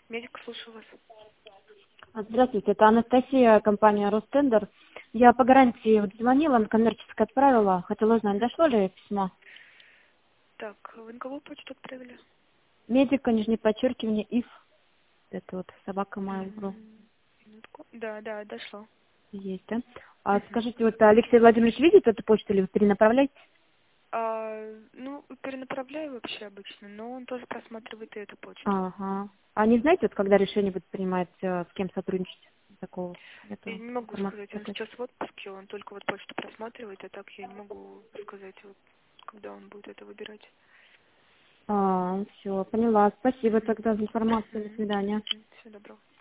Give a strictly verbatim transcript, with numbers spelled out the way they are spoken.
Медик, слушаю вас. Здравствуйте, это Анастасия, компания Ростендер. Я по гарантии вот звонила, на коммерческое отправила. Хотела узнать, дошло ли письмо? Так, вы на какую почту отправили? Медика, нижнее подчеркивание, ИФ. Это вот собака Mail.ru. М, Минутку. Да, да, дошло. Есть, да? А Мгм. скажите, вот Алексей Владимирович видит эту почту или вы перенаправляете? А, ну, перенаправляю вообще обычно, но он тоже просматривает и эту почту. Ага. А не знаете, вот когда решение будет принимать, э, с кем сотрудничать? Такого Я нету не могу информации сказать, он такой. сейчас в отпуске, он только вот почту просматривает, а так я не могу сказать, вот, когда он будет это выбирать. А, все, поняла. Спасибо Мгм. тогда за информацию. До Мгм. свидания. Мгм. Всего доброго.